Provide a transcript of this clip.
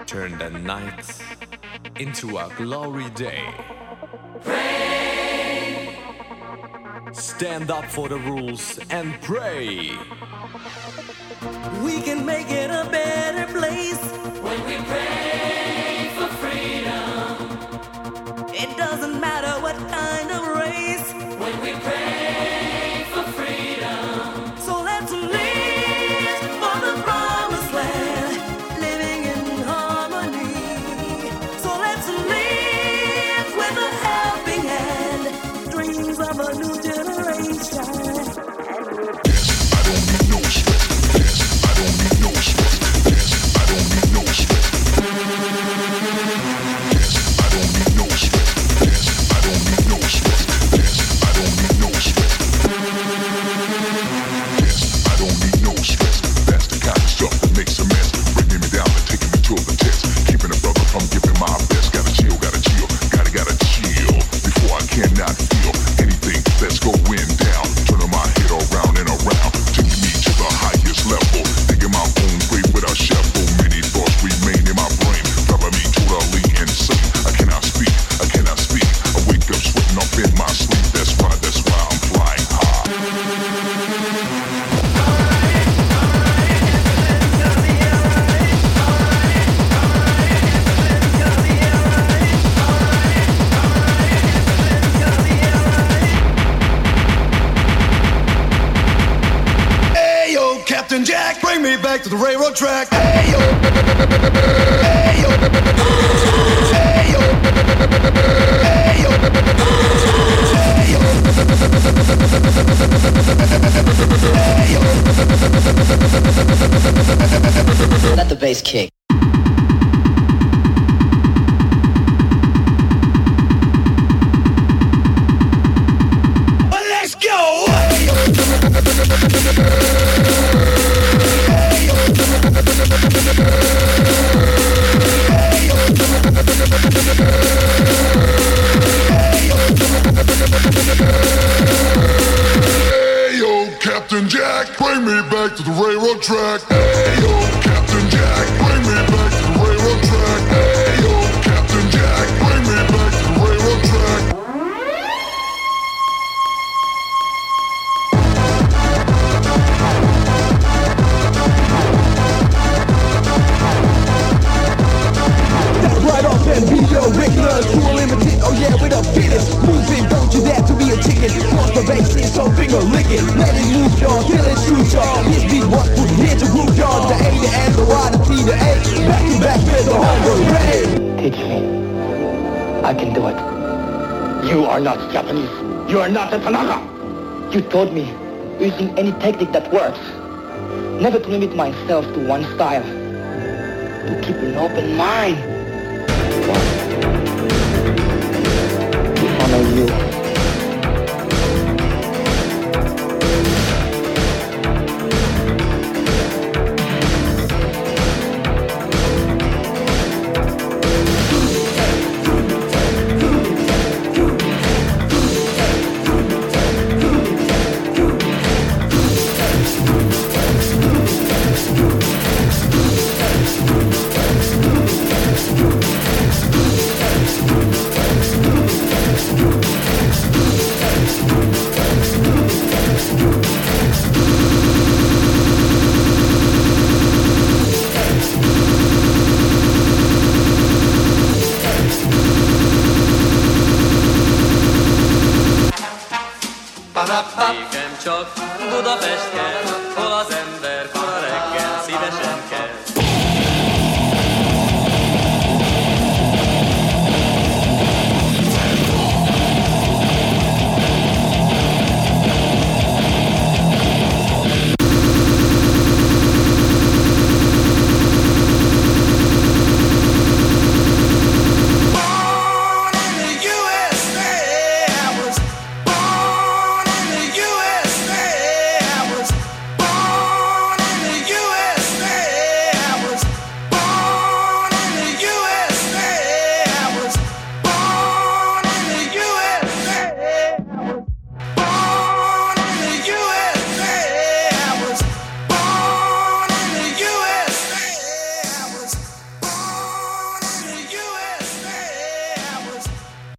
turn the night into a glory day. Stand up for the rules and pray. We can make it a better place when we pray for freedom. It doesn't matter what kind of race when we pray for freedom. So let's live for the promised land, living in harmony. So let's live with a helping hand, dreams of a new generation. To the railroad track. Hey yo, hey yo, hey yo, hey yo, hey yo. Let the bass kick. Let's go. Captain Jack, bring me back to the railroad track. Hey yo, Captain Jack, bring me back to the railroad track. Hey yo, Captain Jack, bring me back to the railroad track. That's right off and video, regular, cool, limited. Oh yeah, with a fitness. Moving, don't you dare to be a chicken. Cross the bases, so finger licking. Let it move, y'all, till it shoots, y'all. His beat, what would hit the groove, y'all. The A, the N, the Y, the T, the A. Back to back with the hunger, ready. Teach me. I can do it. You are not Japanese. You are not a Tanaka. You taught me using any technique that works. Never to limit myself to one style. To keep an open mind. To honor you.